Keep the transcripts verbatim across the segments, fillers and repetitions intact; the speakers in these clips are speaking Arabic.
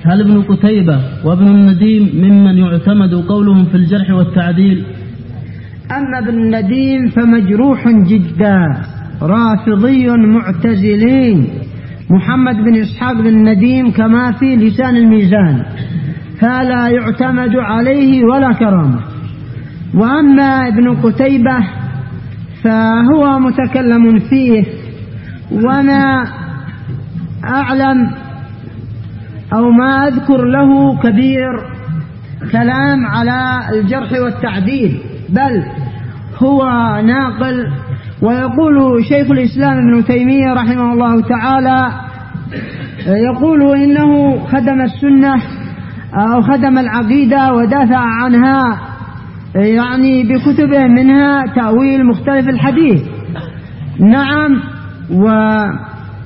هل ابن قتيبة وابن النديم ممن يعتمد قولهم في الجرح والتعديل؟ أما ابن النديم فمجروح جدا، رافضي معتزلي. محمد بن إسحاق بن النديم كما في لسان الميزان، فلا يعتمد عليه ولا كرامة. وأما ابن قتيبة فهو متكلم فيه، وما أعلم أو ما أذكر له كبير كلام على الجرح والتعديل، بل هو ناقل. ويقول شيخ الإسلام ابن تيمية رحمه الله تعالى، يقول إنه خدم السنة أو خدم العقيدة ودافع عنها، يعني بكتبه منها تأويل مختلف الحديث. نعم، وقد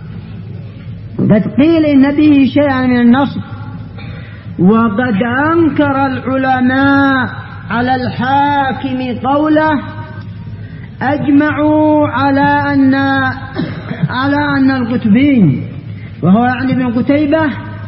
قيل إن به شيئا من النصب، وقد أنكر العلماء على الحاكم قوله أجمعوا على أن على أن القطبين، وهو يعني ابن قتيبة،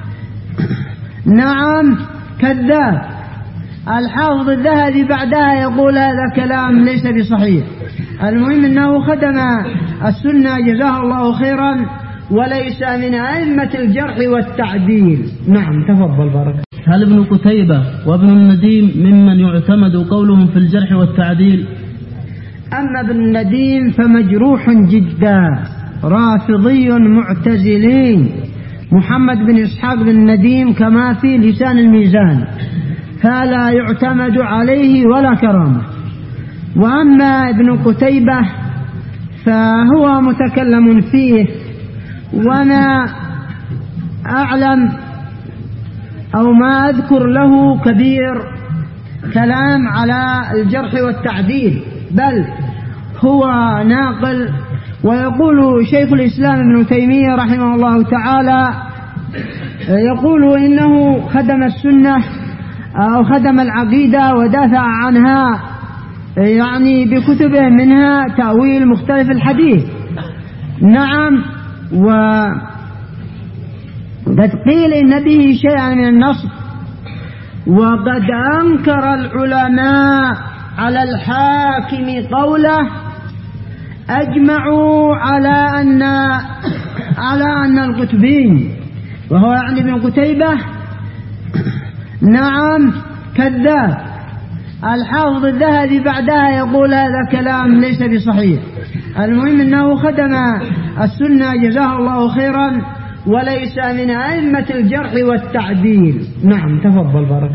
نعم كذاب. الحافظ الذهبي بعدها يقول هذا كلام ليس بصحيح. المهم أنه خدم السنة جزاه الله خيرا، وليس من أئمة الجرح والتعديل. نعم، تفضل بارك. هل ابن قتيبة وابن النديم ممن يعتمد قولهم في الجرح والتعديل؟ أما ابن النديم فمجروح جدا، رافضي معتزلي. محمد بن إسحاق بن النديم كما في لسان الميزان، فلا يعتمد عليه ولا كرامة. وأما ابن قتيبة فهو متكلم فيه، وما أعلم أو ما أذكر له كبير كلام على الجرح والتعديل، بل هو ناقل. ويقول شيخ الإسلام ابن تيمية رحمه الله تعالى، يقول إنه خدم السنة أو خدم العقيدة ودافع عنها، يعني بكتبه منها تأويل مختلف الحديث. نعم، وقد قيل إن به شيئا من النصب، وقد أنكر العلماء على الحاكم قوله أجمعوا على أن على أن القطبين، وهو يعني ابن قتيبة، نعم كذاب. الحافظ الذهبي بعدها يقول هذا كلام ليس بصحيح. المهم أنه خدم السنة جزاه الله خيرا، وليس من أئمة الجرح والتعديل. نعم، تفضل بارك.